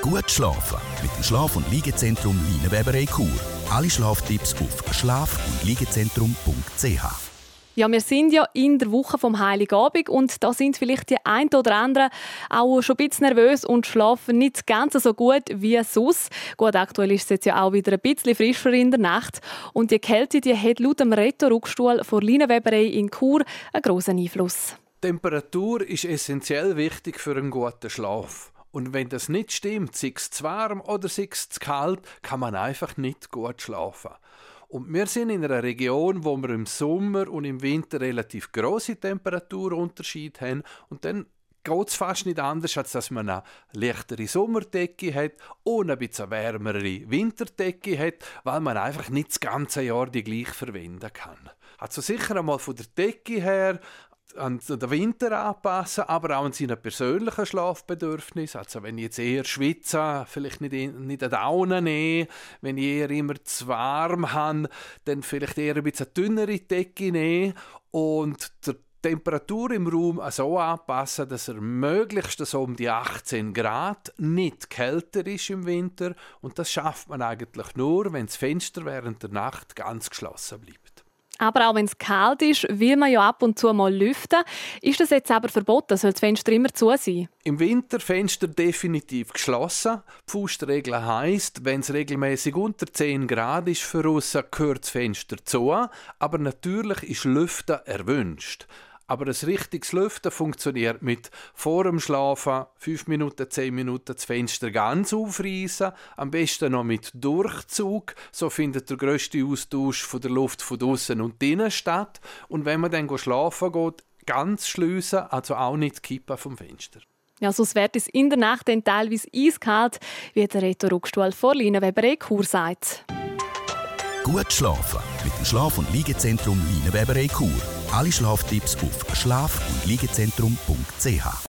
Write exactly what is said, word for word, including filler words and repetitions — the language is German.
Gut schlafen mit dem Schlaf- und Liegezentrum Leinenweberei Chur. Alle Schlaftipps auf schlaf- und liegezentrum punkt c h. Ja, wir sind ja in der Woche vom Heiligabend und da sind vielleicht die einen oder anderen auch schon ein bisschen nervös und schlafen nicht ganz so gut wie sonst. Gut, aktuell ist es jetzt ja auch wieder ein bisschen frischer in der Nacht und die Kälte die hat laut dem Retto-Ruckstuhl von Leinenweberei in Chur einen grossen Einfluss. Die Temperatur ist essentiell wichtig für einen guten Schlaf. Und wenn das nicht stimmt, sei es zu warm oder sei es zu kalt, kann man einfach nicht gut schlafen. Und wir sind in einer Region, wo wir im Sommer und im Winter relativ grosse Temperaturunterschiede haben. Und dann geht es fast nicht anders, als dass man eine leichtere Sommerdecke hat und ein bisschen wärmere Winterdecke hat, weil man einfach nicht das ganze Jahr die gleich verwenden kann. Also sicher einmal von der Decke her an den Winter anpassen, aber auch an seinen persönlichen Schlafbedürfnissen. Also wenn ich jetzt eher schwitze, vielleicht nicht, in, nicht eine Daune nehme, wenn ich eher immer zu warm habe, dann vielleicht eher ein bisschen dünnere Decke nehmen und die Temperatur im Raum so anpassen, dass er möglichst so um die achtzehn Grad nicht kälter ist im Winter. Und das schafft man eigentlich nur, wenn das Fenster während der Nacht ganz geschlossen bleibt. Aber auch wenn es kalt ist, will man ja ab und zu mal lüften. Ist das jetzt aber verboten? Soll das Fenster immer zu sein? Im Winter Fenster definitiv geschlossen. Die Faustregel heisst, wenn es regelmäßig unter zehn Grad ist für uns, gehört das Fenster zu. Aber natürlich ist Lüften erwünscht. Aber ein richtiges Lüften funktioniert mit vor dem Schlafen fünf Minuten, zehn Minuten das Fenster ganz aufreißen. Am besten noch mit Durchzug. So findet der grösste Austausch von der Luft von außen und innen statt. Und wenn man dann schlafen geht, ganz schliessen, also auch nicht kippen vom Fenster. Ja, sonst wird es in der Nacht dann teilweise eiskalt, wie der Retto-Ruckstuhl von Leinenweberei Chur sagt. Gut schlafen mit dem Schlaf- und Liegezentrum Leinenweberei Chur. Alle Schlaftipps auf schlaf- und liegezentrum punkt c h.